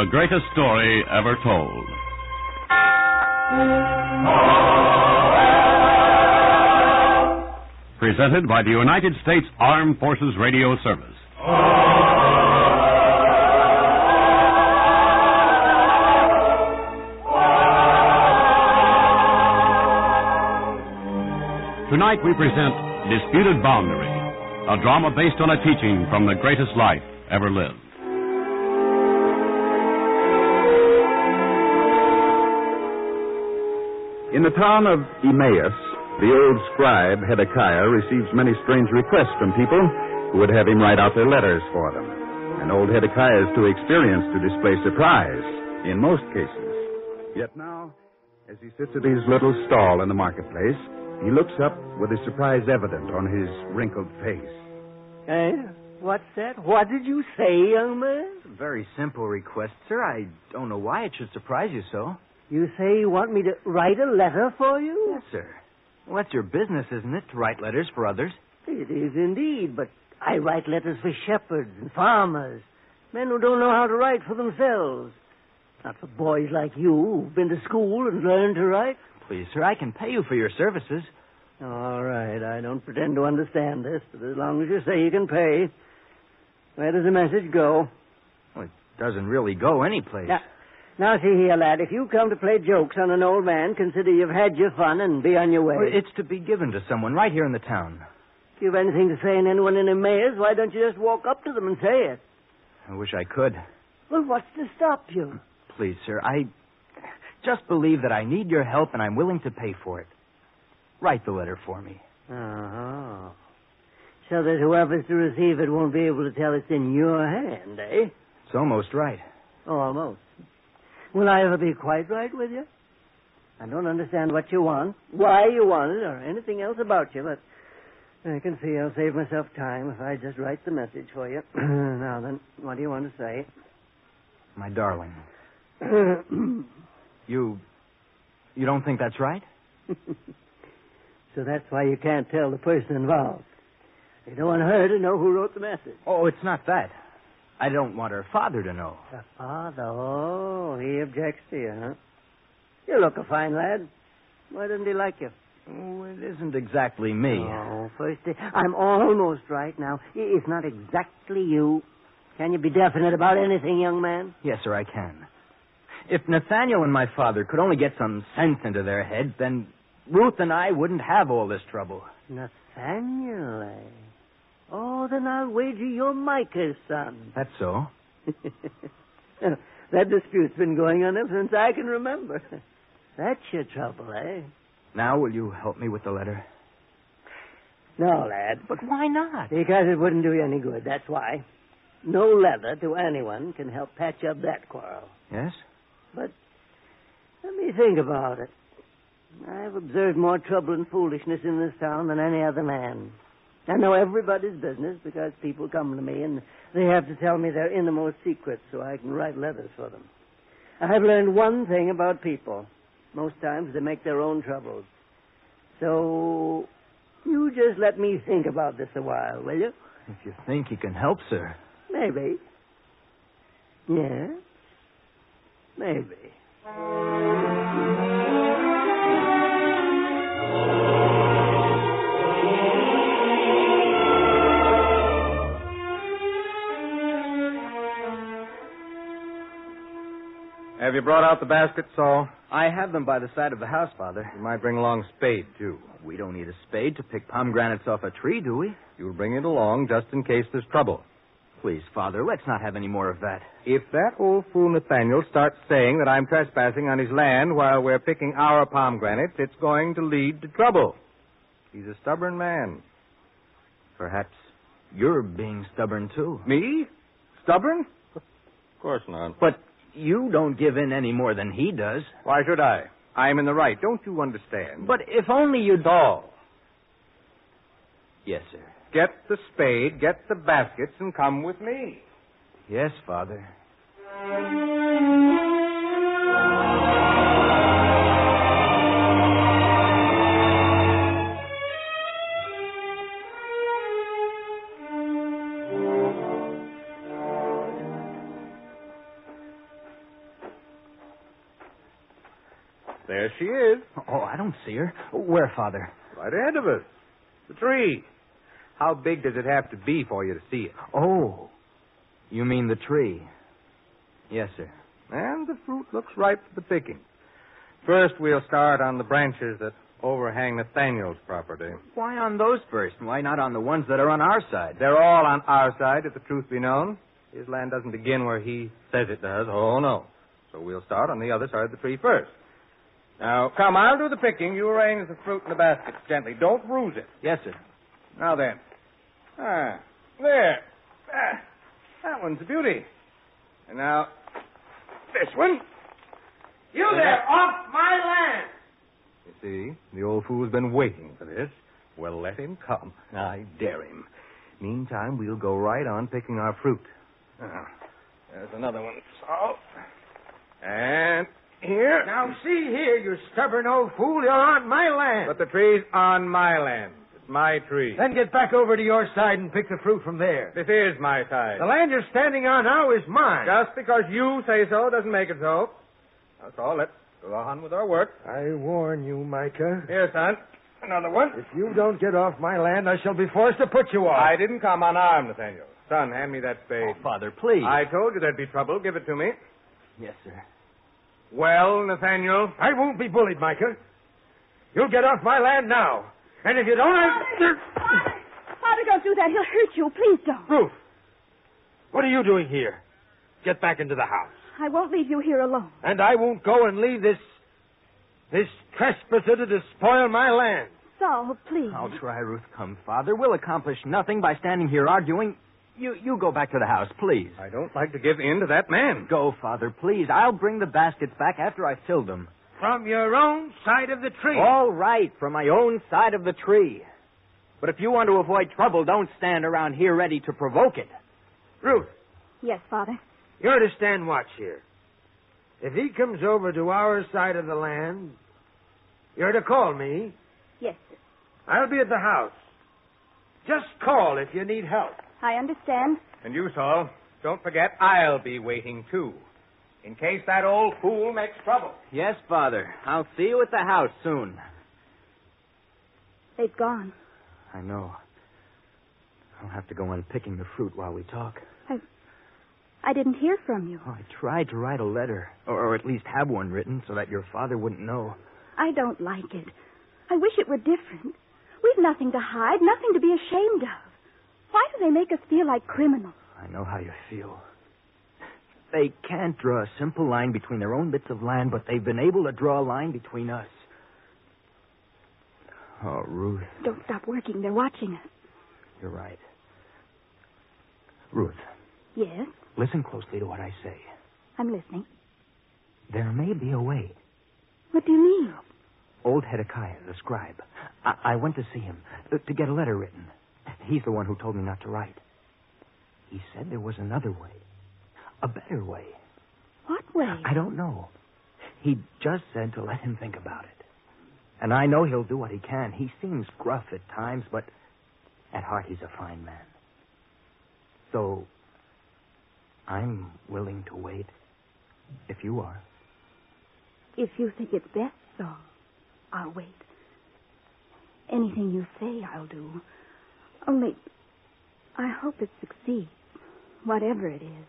The greatest story ever told. Presented by the United States Armed Forces Radio Service. Tonight we present Disputed Boundary, a drama based on a teaching from the greatest life ever lived. In the town of Emmaus, the old scribe Hezekiah receives many strange requests from people who would have him write out their letters for them. And old Hezekiah is too experienced to display surprise in most cases. Yet now, as he sits at his little stall in the marketplace, he looks up with his surprise evident on his wrinkled face. What's that? What did you say, young man? A very simple request, sir. I don't know why it should surprise you so. You say you want me to write a letter for you? Yes, sir. Well, that's your business, isn't it, to write letters for others? It is indeed, but I write letters for shepherds and farmers, men who don't know how to write for themselves. Not for boys like you who've been to school and learned to write. Please, sir, I can pay you for your services. All right, I don't pretend to understand this, but as long as you say you can pay, where does the message go? Well, it doesn't really go anyplace. Now, see here, lad, if you come to play jokes on an old man, consider you've had your fun and be on your way. Well, it's to be given to someone right here in the town. If you've anything to say in anyone in Emmaus, why don't you just walk up to them and say it? I wish I could. Well, what's to stop you? Please, sir, I just believe that I need your help and I'm willing to pay for it. Write the letter for me. Uh-huh. So that whoever's to receive it won't be able to tell it's in your hand, eh? It's almost right. Almost. Will I ever be quite right with you? I don't understand what you want, why you want it, or anything else about you, but I can see I'll save myself time if I just write the message for you. Now then, what do you want to say? My darling. You don't think that's right? So that's why you can't tell the person involved. You don't want her to know who wrote the message. Oh, it's not that. I don't want her father to know. Her father? Oh, he objects to you, huh? You look a fine lad. Why doesn't he like you? Oh, it isn't exactly me. Oh, first, I'm almost right now. It's not exactly you. Can you be definite about anything, young man? Yes, sir, I can. If Nathaniel and my father could only get some sense into their heads, then Ruth and I wouldn't have all this trouble. Nathaniel, eh? Oh, then I'll wager you're Micah's son. That's so. That dispute's been going on ever since I can remember. That's your trouble, eh? Now will you help me with the letter? No, lad. But why not? Because it wouldn't do you any good, that's why. No letter to anyone can help patch up that quarrel. Yes? But let me think about it. I've observed more trouble and foolishness in this town than any other man. I know everybody's business because people come to me and they have to tell me their innermost secrets so I can write letters for them. I've learned one thing about people. Most times they make their own troubles. So you just let me think about this a while, will you? If you think you can help, sir. Maybe. Yes. Maybe. Have you brought out the basket, Saul? I have them by the side of the house, Father. You might bring along a spade, too. We don't need a spade to pick pomegranates off a tree, do we? You'll bring it along just in case there's trouble. Please, Father, let's not have any more of that. If that old fool Nathaniel starts saying that I'm trespassing on his land while we're picking our pomegranates, it's going to lead to trouble. He's a stubborn man. Perhaps you're being stubborn, too. Me? Stubborn? Of course not. But you don't give in any more than he does. Why should I? I'm in the right. Don't you understand? But if only you'd... Saul. Yes, sir. Get the spade, get the baskets, and come with me. Yes, Father. Yes, she is. Oh, I don't see her. Where, Father? Right ahead of us. The tree. How big does it have to be for you to see it? Oh, you mean the tree? Yes, sir. And the fruit looks ripe for the picking. First, we'll start on the branches that overhang Nathaniel's property. Why on those first? Why not on the ones that are on our side? They're all on our side, if the truth be known. His land doesn't begin where he says it does. Oh, no. So we'll start on the other side of the tree first. Now, come, I'll do the picking. You arrange the fruit in the basket gently. Don't bruise it. Yes, sir. Now then. There. That one's a beauty. And now, this one. You there, off my land! You see, the old fool's been waiting for this. Well, let him come. I dare him. Meantime, we'll go right on picking our fruit. There's another one. So, and here. Now, see here, you stubborn old fool. You're on my land. But the tree's on my land. It's my tree. Then get back over to your side and pick the fruit from there. This is my side. The land you're standing on now is mine. Just because you say so doesn't make it so. That's all. Let's go on with our work. I warn you, Micah. Here, son. Another one. If you don't get off my land, I shall be forced to put you off. I didn't come unarmed, Nathaniel. Son, hand me that spade. Oh, Father, please. I told you there'd be trouble. Give it to me. Yes, sir. Well, Nathaniel? I won't be bullied, Micah. You'll get off my land now. And if you don't, Father, don't do that. He'll hurt you. Please don't. Ruth, what are you doing here? Get back into the house. I won't leave you here alone. And I won't go and leave this trespasser to spoil my land. Saul, please. I'll try, Ruth. Come, Father. We'll accomplish nothing by standing here arguing. You go back to the house, please. I don't like to give in to that man. Go, Father, please. I'll bring the baskets back after I've filled them. From your own side of the tree. All right, from my own side of the tree. But if you want to avoid trouble, don't stand around here ready to provoke it. Ruth. Yes, Father. You're to stand watch here. If he comes over to our side of the land, you're to call me. Yes, sir. I'll be at the house. Just call if you need help. I understand. And you, Saul, don't forget I'll be waiting, too. In case that old fool makes trouble. Yes, Father. I'll see you at the house soon. They've gone. I know. I'll have to go on picking the fruit while we talk. I didn't hear from you. Oh, I tried to write a letter, or at least have one written so that your father wouldn't know. I don't like it. I wish it were different. We've nothing to hide, nothing to be ashamed of. Why do they make us feel like criminals? I know how you feel. They can't draw a simple line between their own bits of land, but they've been able to draw a line between us. Oh, Ruth. Don't stop working. They're watching us. You're right. Ruth. Yes? Listen closely to what I say. I'm listening. There may be a way. What do you mean? Old Hezekiah, the scribe. I went to see him to get a letter written. He's the one who told me not to write. He said there was another way. A better way. What way? I don't know. He just said to let him think about it. And I know he'll do what he can. He seems gruff at times, but at heart he's a fine man. So I'm willing to wait, if you are. If you think it's best, Saul, I'll wait. Anything you say, I'll do. Only, I hope it succeeds, whatever it is.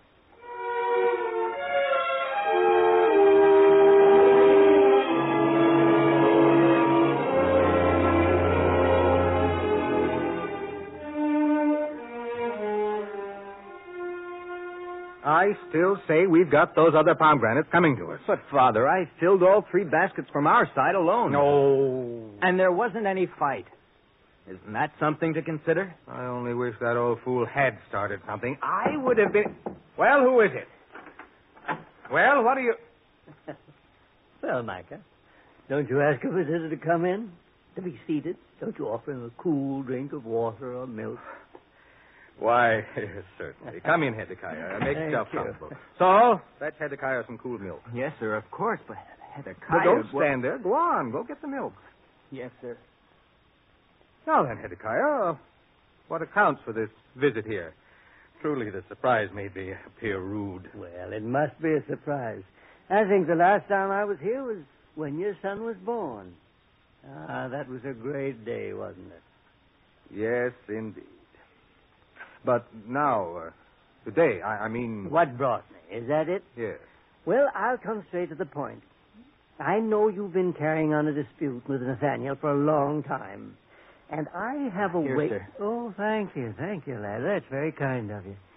I still say we've got those other pomegranates coming to us. But, Father, I filled all 3 baskets from our side alone. No. And there wasn't any fight. Isn't that something to consider? I only wish that old fool had started something. I would have been... Well, who is it? Well, what are you... Well, Micah, don't you ask a visitor to come in? To be seated? Don't you offer him a cool drink of water or milk? Why, certainly. Come in, Hezekiah. Make Thank yourself you. comfortable. Saul, fetch Hezekiah some cool milk. Yes, sir, of course, but Hezekiah... But don't stand there. Go on. Go get the milk. Yes, sir. Now then, Hezekiah, what accounts for this visit here? Truly, the surprise made me appear rude. Well, it must be a surprise. I think the last time I was here was when your son was born. Ah, that was a great day, wasn't it? Yes, indeed. But now, today, I mean... What brought me? Is that it? Yes. Well, I'll come straight to the point. I know you've been carrying on a dispute with Nathaniel for a long time. And I have a Here, way... sir. Oh, thank you, lad. That's very kind of you.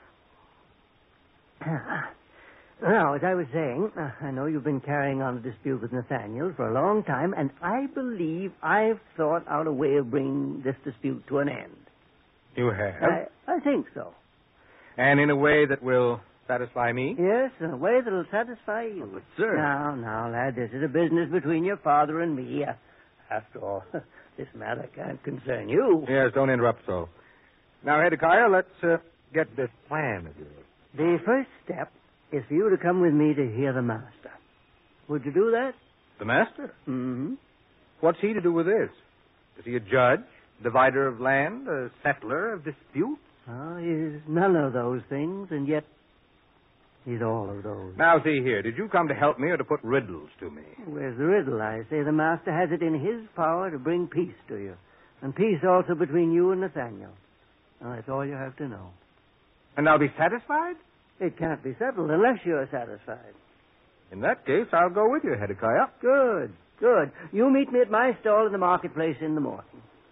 Now, as I was saying, I know you've been carrying on a dispute with Nathaniel for a long time, and I believe I've thought out a way of bringing this dispute to an end. You have? I think so. And in a way that will satisfy me? Yes, in a way that'll satisfy you. But, sir... Now, lad, this is a business between your father and me. After all, this matter can't concern you. Yes, don't interrupt so. Now, Hezekiah, let's get this plan of yours. The first step is for you to come with me to hear the master. Would you do that? The master? Mm-hmm. What's he to do with this? Is he a judge, divider of land, a settler of disputes? Oh, he's none of those things, and yet he's all of those. Now, see here. Did you come to help me or to put riddles to me? Where's the riddle? I say the master has it in his power to bring peace to you, and peace also between you and Nathaniel. Now, that's all you have to know. And I'll be satisfied? It can't be settled unless you're satisfied. In that case, I'll go with you, Hezekiah. Good. You meet me at my stall in the marketplace in the morning.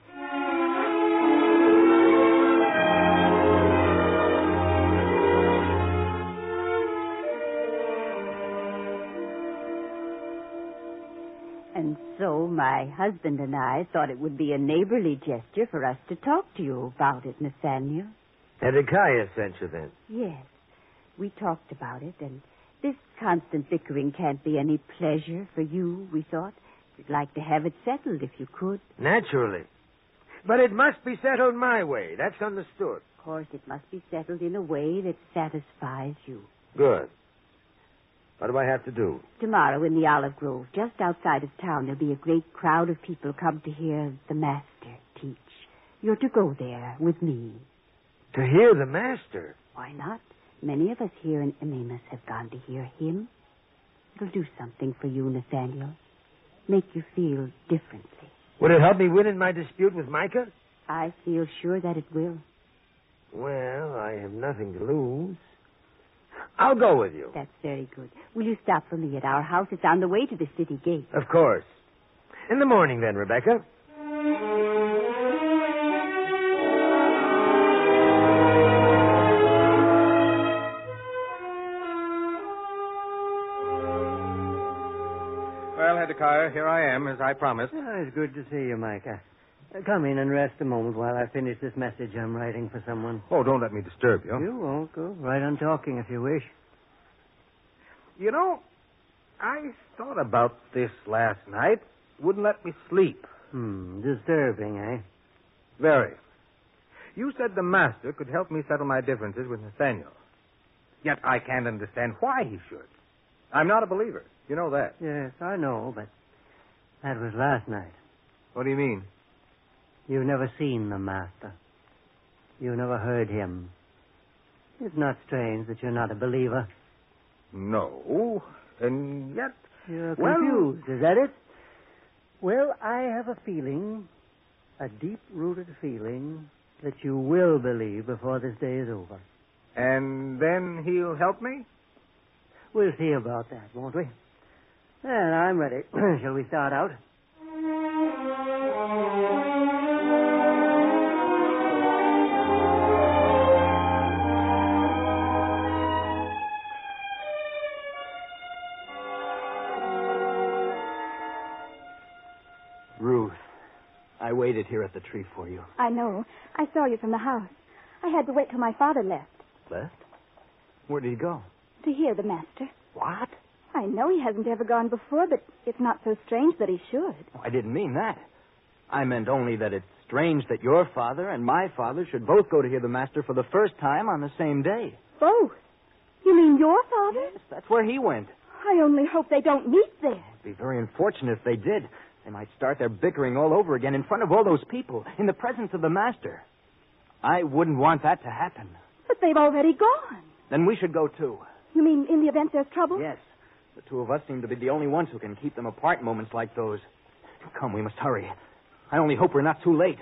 And so my husband and I thought it would be a neighborly gesture for us to talk to you about it, Nathaniel. Hezekiah sent you then? Yes. We talked about it, and this constant bickering can't be any pleasure for you, we thought. We'd like to have it settled if you could. Naturally. But it must be settled my way. That's understood. Of course, it must be settled in a way that satisfies you. Good. What do I have to do? Tomorrow in the Olive Grove, just outside of town, there'll be a great crowd of people come to hear the master teach. You're to go there with me. To hear the master? Why not? Many of us here in Emmaus have gone to hear him. It'll do something for you, Nathaniel. Make you feel differently. Would it help me win in my dispute with Micah? I feel sure that it will. Well, I have nothing to lose. I'll go with you. That's very good. Will you stop for me at our house? It's on the way to the city gate. Of course. In the morning, then, Rebecca. Well, Hezekiah, here I am, as I promised. It's good to see you, Micah. Come in and rest a moment while I finish this message I'm writing for someone. Oh, don't let me disturb you. You won't. Go right on talking if you wish. You know, I thought about this last night. Wouldn't let me sleep. Disturbing, eh? Very. You said the master could help me settle my differences with Nathaniel. Yet I can't understand why he should. I'm not a believer. You know that. Yes, I know, but that was last night. What do you mean? You've never seen the master. You never heard him. It's not strange that you're not a believer. No, and yet... You're confused, is that it? Well, I have a feeling, a deep-rooted feeling, that you will believe before this day is over. And then he'll help me? We'll see about that, won't we? Well, I'm ready. Shall we start out? Ruth, I waited here at the tree for you. I know. I saw you from the house. I had to wait till my father left Left? Where did he go? to hear the master. What? I know he hasn't ever gone before, but it's not so strange that he should. Oh, I didn't mean that. I meant only that it's strange that your father and my father should both go to hear the master for the first time on the same day. Both? You mean your father? Yes, that's where he went. I only hope they don't meet there. It'd be very unfortunate if they did. They might start their bickering all over again in front of all those people, in the presence of the master. I wouldn't want that to happen. But they've already gone. Then we should go, too. You mean in the event there's trouble? Yes. The two of us seem to be the only ones who can keep them apart in moments like those. Come, we must hurry. I only hope we're not too late.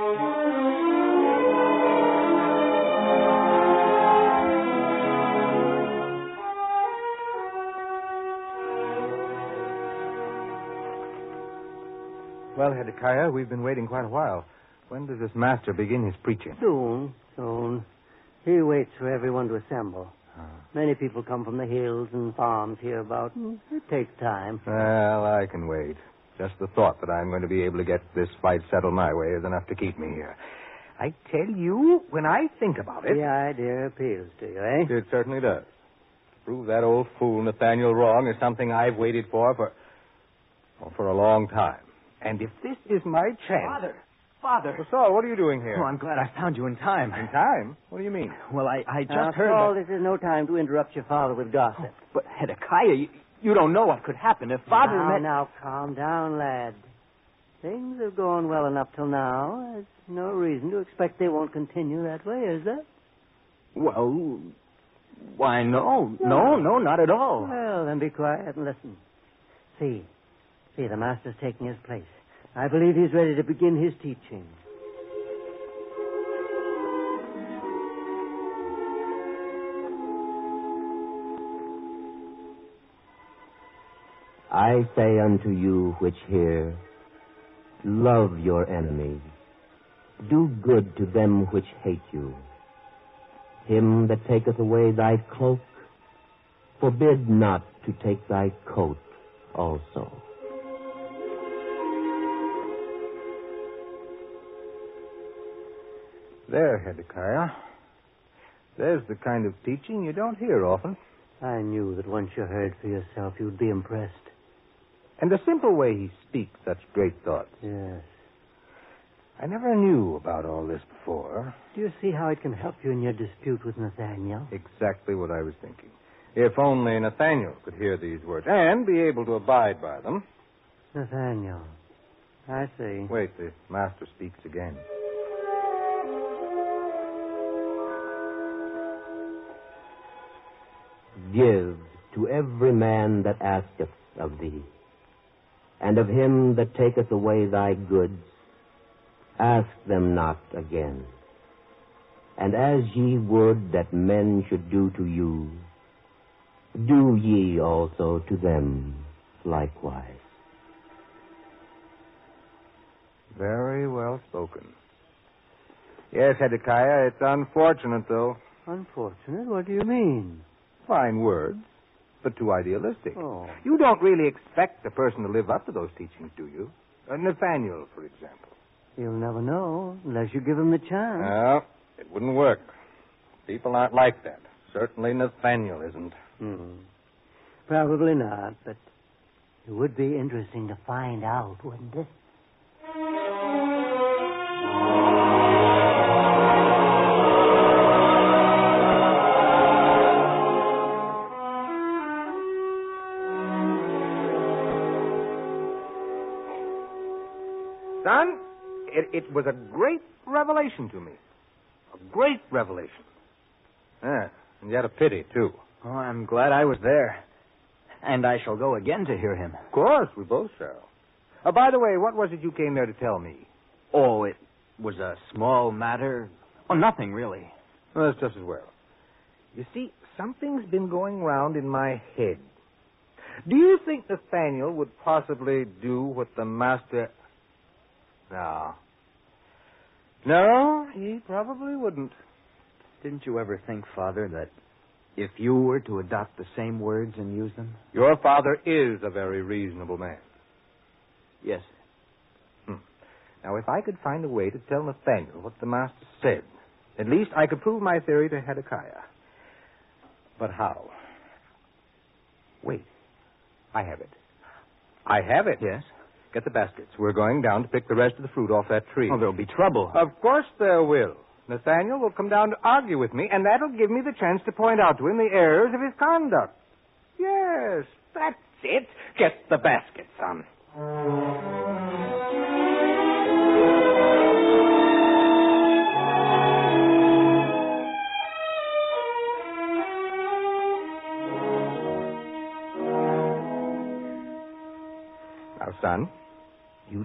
Well, Hezekiah, we've been waiting quite a while. When does this master begin his preaching? Soon. He waits for everyone to assemble. Many people come from the hills and farms hereabout, and it takes time. Well, I can wait. Just the thought that I'm going to be able to get this fight settled my way is enough to keep me here. I tell you, when I think about it... The idea appeals to you, eh? It certainly does. To prove that old fool Nathaniel wrong is something I've waited for a long time. And if this is my chance... Father! Well, Saul, what are you doing here? Oh, I'm glad I found you in time. In time? What do you mean? Well, I just Now, heard Saul, that... this is no time to interrupt your father with gossip. But, Hezekiah, you don't know what could happen if Father met... Now, calm down, lad. Things have gone well enough till now. There's no reason to expect they won't continue that way, is there? Well, why, no. No, not at all. Well, then be quiet and listen. See, the master's taking his place. I believe he's ready to begin his teaching. I say unto you which hear, love your enemies, do good to them which hate you. Him that taketh away thy cloak, forbid not to take thy coat also. There, Hezekiah. There's the kind of teaching you don't hear often. I knew that once you heard for yourself, you'd be impressed. And the simple way he speaks such great thoughts. Yes. I never knew about all this before. Do you see how it can help you in your dispute with Nathaniel? Exactly what I was thinking. If only Nathaniel could hear these words and be able to abide by them. Nathaniel. I see. Wait, the master speaks again. Give to every man that asketh of thee, and of him that taketh away thy goods, ask them not again. And as ye would that men should do to you, do ye also to them likewise. Very well spoken. Yes, Hezekiah, it's unfortunate, though. Unfortunate? What do you mean? Fine words, but too idealistic. Oh. You don't really expect a person to live up to those teachings, do you? Nathaniel, for example. You'll never know unless you give him the chance. No, it wouldn't work. People aren't like that. Certainly Nathaniel isn't. Probably not, but it would be interesting to find out, wouldn't it? Son, it was a great revelation to me. A great revelation. Yeah, and yet a pity, too. Oh, I'm glad I was there. And I shall go again to hear him. Of course, we both shall. By the way, what was it you came there to tell me? Oh, it was a small matter. Oh, nothing, really. Well, that's just as well. You see, something's been going round in my head. Do you think Nathaniel would possibly do what the master... No, he probably wouldn't. Didn't you ever think, Father, that if you were to adopt the same words and use them? Your father is a very reasonable man. Yes. Now, if I could find a way to tell Nathaniel what the master said, at least I could prove my theory to Hezekiah. But how? Wait. I have it. I have it. Yes? Get the baskets. We're going down to pick the rest of the fruit off that tree. Oh, there'll be trouble. Of course there will. Nathaniel will come down to argue with me, and that'll give me the chance to point out to him the errors of his conduct. Yes, that's it. Get the basket, son.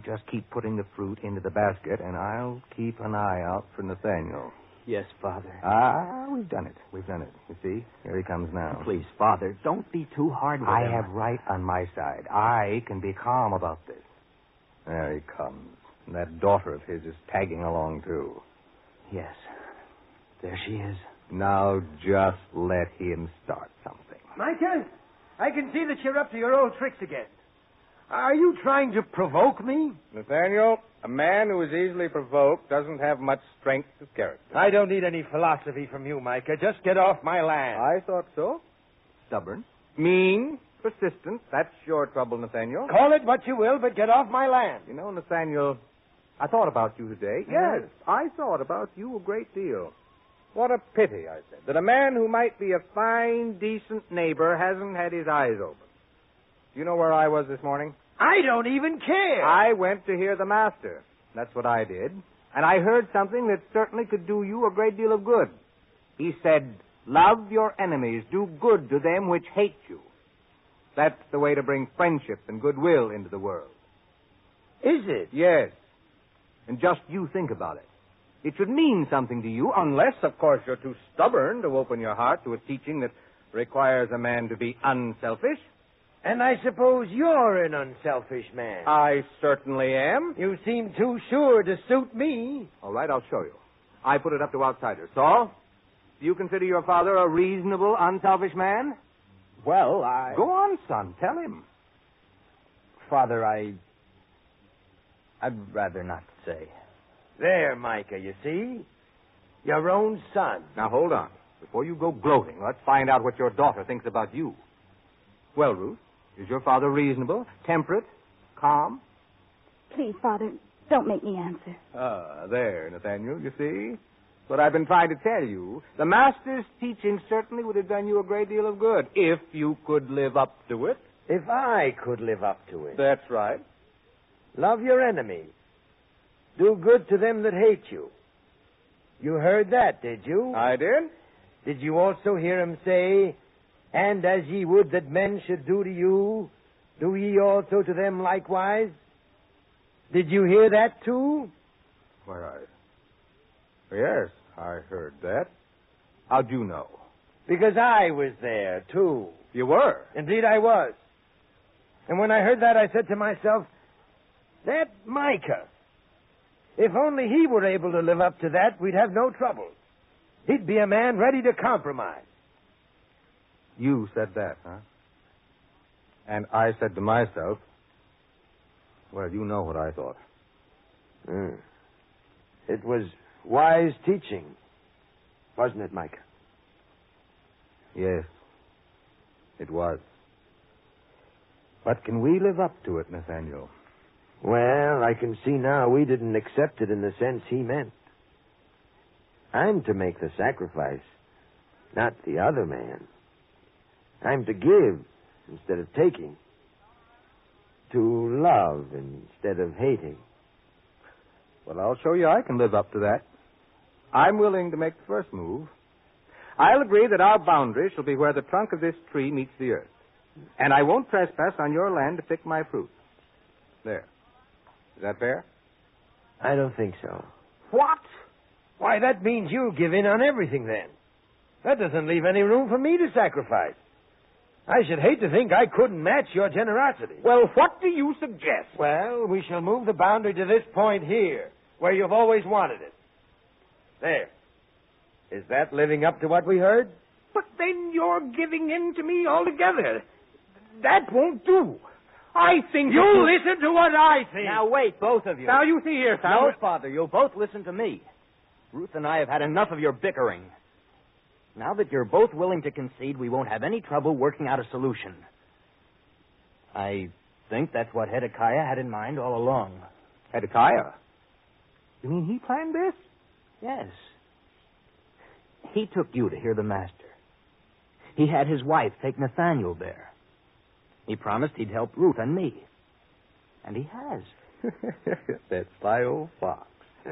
just keep putting the fruit into the basket, and I'll keep an eye out for Nathaniel. Yes, Father. We've done it. We've done it. You see? Here he comes now. Please, Father, don't be too hard with him. I have right on my side. I can be calm about this. There he comes. And that daughter of his is tagging along, too. Yes. There she is. Now just let him start something. Micah, I can see that you're up to your old tricks again. Are you trying to provoke me? Nathaniel, a man who is easily provoked doesn't have much strength of character. I don't need any philosophy from you, Micah. Just get off my land. I thought so. Stubborn. Mean. Persistent. That's your trouble, Nathaniel. Call it what you will, but get off my land. You know, Nathaniel, I thought about you today. Yes, I thought about you a great deal. What a pity, I said, that a man who might be a fine, decent neighbor hasn't had his eyes open. Do you know where I was this morning? I don't even care. I went to hear the master. That's what I did. And I heard something that certainly could do you a great deal of good. He said, love your enemies, do good to them which hate you. That's the way to bring friendship and goodwill into the world. Is it? Yes. And just you think about it. It should mean something to you, unless, of course, you're too stubborn to open your heart to a teaching that requires a man to be unselfish. And I suppose you're an unselfish man. I certainly am. You seem too sure to suit me. All right, I'll show you. I put it up to outsiders. Saul, do you consider your father a reasonable, unselfish man? Well, Go on, son. Tell him. Father, I'd rather not say. There, Micah, you see? Your own son. Now, hold on. Before you go gloating, let's find out what your daughter thinks about you. Well, Ruth, is your father reasonable, temperate, calm? Please, Father, don't make me answer. There, Nathaniel, you see? What I've been trying to tell you. The master's teaching certainly would have done you a great deal of good, if you could live up to it. If I could live up to it. That's right. Love your enemies. Do good to them that hate you. You heard that, did you? I did. Did you also hear him say, and as ye would that men should do to you, do ye also to them likewise? Did you hear that, too? Yes, I heard that. How'd you know? Because I was there, too. You were? Indeed, I was. And when I heard that, I said to myself, that Micah, if only he were able to live up to that, we'd have no trouble. He'd be a man ready to compromise. You said that, huh? And I said to myself, well, you know what I thought. It was wise teaching, wasn't it, Micah? Yes, it was. But can we live up to it, Nathaniel? Well, I can see now we didn't accept it in the sense he meant. I'm to make the sacrifice, not the other man. I'm to give instead of taking. To love instead of hating. Well, I'll show you I can live up to that. I'm willing to make the first move. I'll agree that our boundary shall be where the trunk of this tree meets the earth. And I won't trespass on your land to pick my fruit. There. Is that fair? I don't think so. What? Why, that means you give in on everything then. That doesn't leave any room for me to sacrifice. I should hate to think I couldn't match your generosity. Well, what do you suggest? Well, we shall move the boundary to this point here, where you've always wanted it. There. Is that living up to what we heard? But then you're giving in to me altogether. That won't do. I think You listen to what I think. Now, wait, both of you. Now, you see here, son. No, Father, you'll both listen to me. Ruth and I have had enough of your bickering. Now that you're both willing to concede, we won't have any trouble working out a solution. I think that's what Hezekiah had in mind all along. Hezekiah? You mean he planned this? Yes. He took you to hear the master. He had his wife take Nathaniel there. He promised he'd help Ruth and me. And he has. That sly old fox.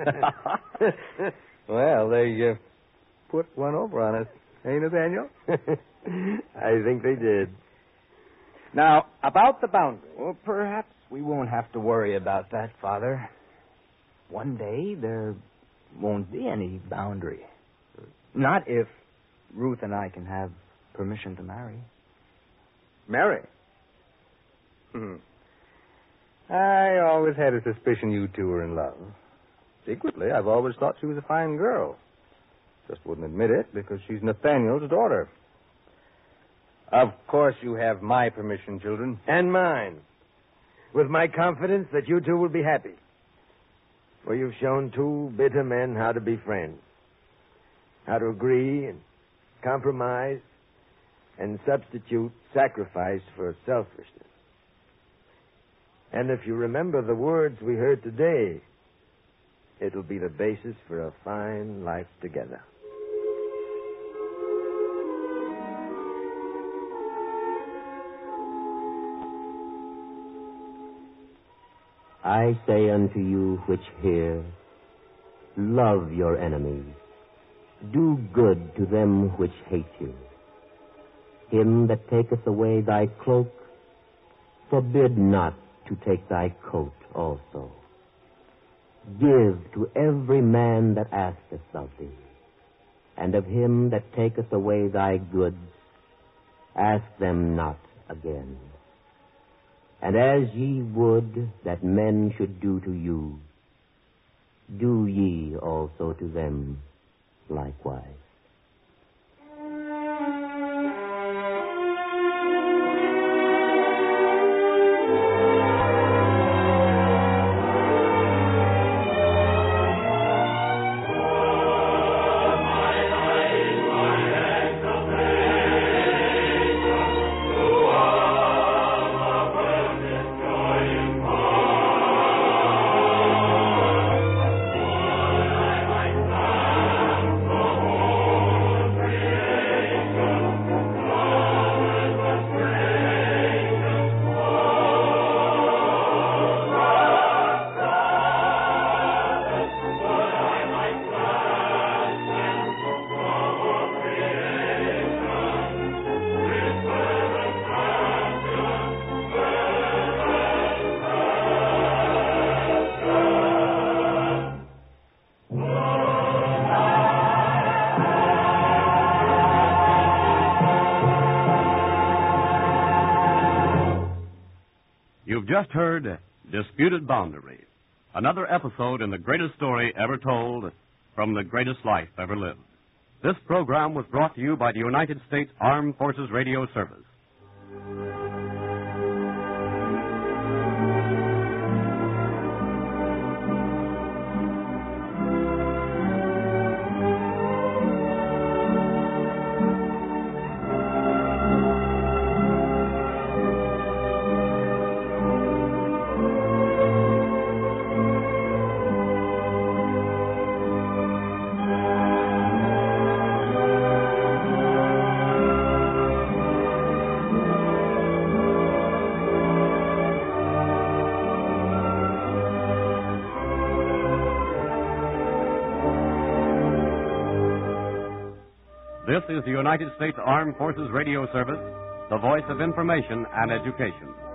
Well, they put one over on us, eh, Nathaniel? I think they did. Now, about the boundary. Well, perhaps We won't have to worry about that, Father. One day there won't be any boundary. Not if Ruth and I can have permission to marry. Marry? I always had a suspicion you two were in love. Secretly, I've always thought she was a fine girl. Just wouldn't admit it because she's Nathaniel's daughter. Of course you have my permission, children. And mine. With my confidence that you two will be happy. For you've shown two bitter men how to be friends. How to agree and compromise and substitute sacrifice for selfishness. And if you remember the words we heard today, it'll be the basis for a fine life together. I say unto you which hear, love your enemies, do good to them which hate you. Him that taketh away thy cloak, forbid not to take thy coat also. Give to every man that asketh of thee, and of him that taketh away thy goods, ask them not again. And as ye would that men should do to you, do ye also to them likewise. You've just heard Disputed Boundary, another episode in the greatest story ever told from the greatest life ever lived. This program was brought to you by the United States Armed Forces Radio Service. This is the United States Armed Forces Radio Service, the voice of information and education.